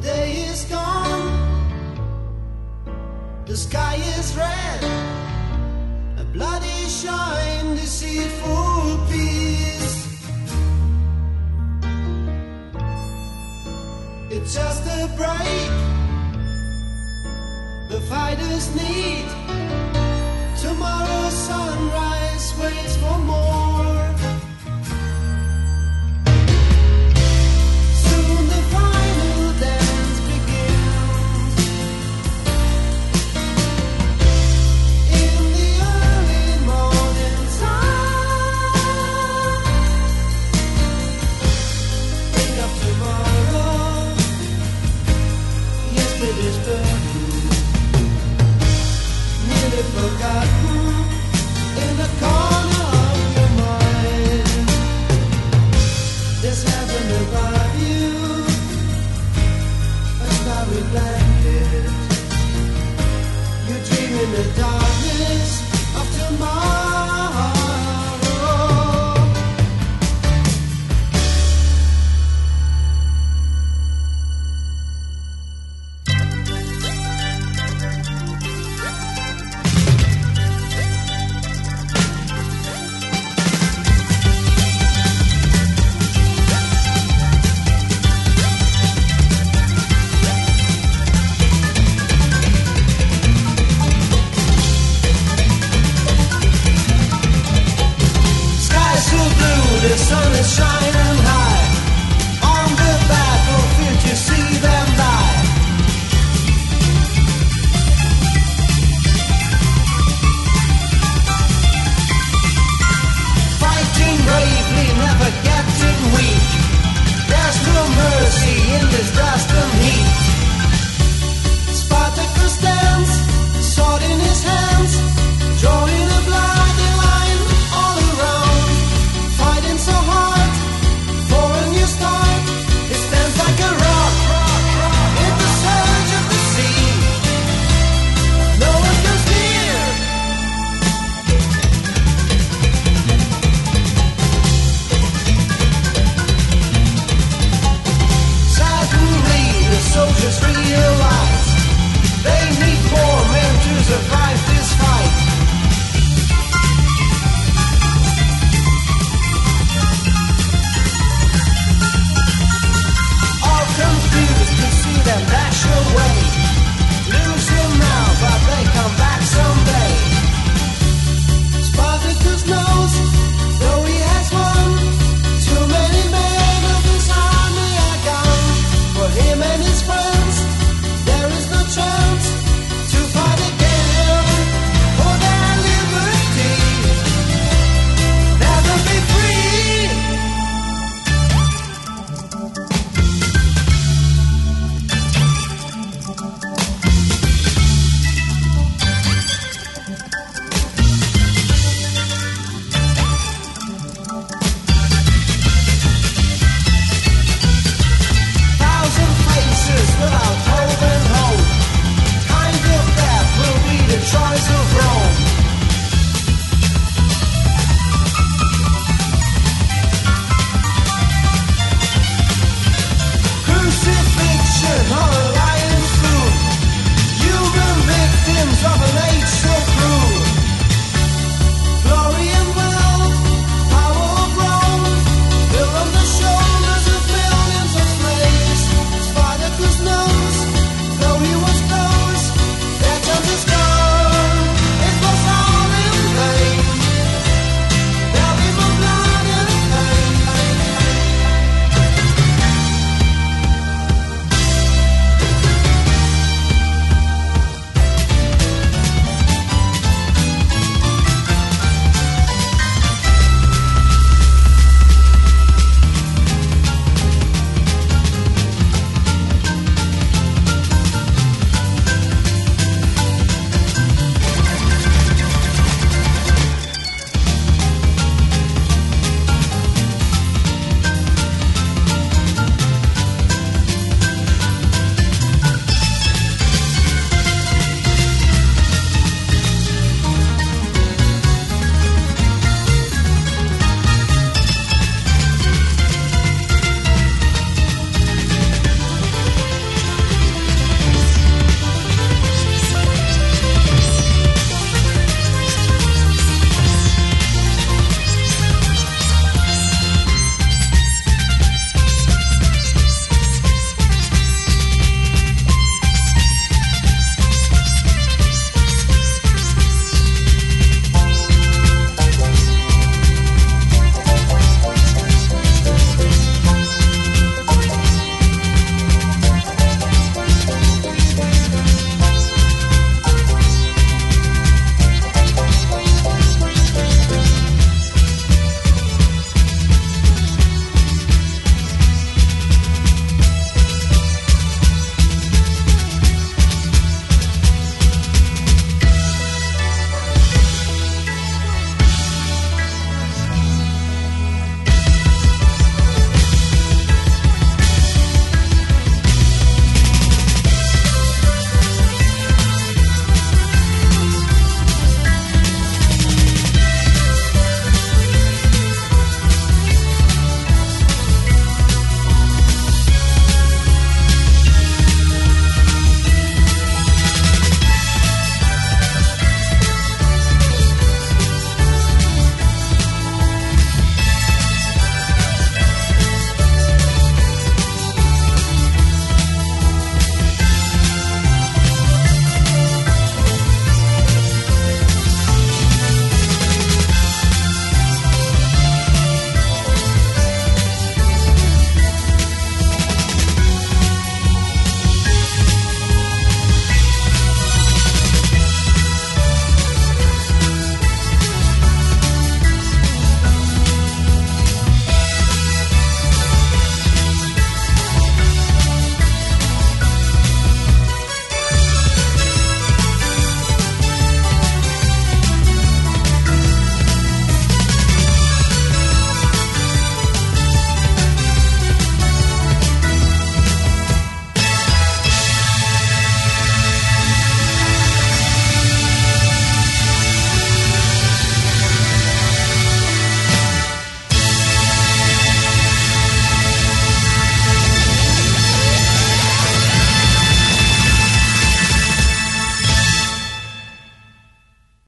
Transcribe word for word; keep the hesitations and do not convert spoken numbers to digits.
day is gone. The sky is red, a bloody shine, deceitful peace. It's just a break the fighters need. Tomorrow's sunrise waits for more. Soon the final dance begins. In the early morning sun. Think of tomorrow. Yesterday's burden, nearly forgotten in the corner of your mind. There's heaven above you, a starry blanket. You dream in the darkness of tomorrow. The sun is shining high. On the battlefield you see them die. Fighting bravely, never getting weak. There's no mercy in this dust and heat. Spartacus stands, sword in his hands, drawing a bloody line all around. Fighting so hard for a new start. It stands like a rock in the surge of the sea. No one comes near. Suddenly the soldiers realize they need more men to survive.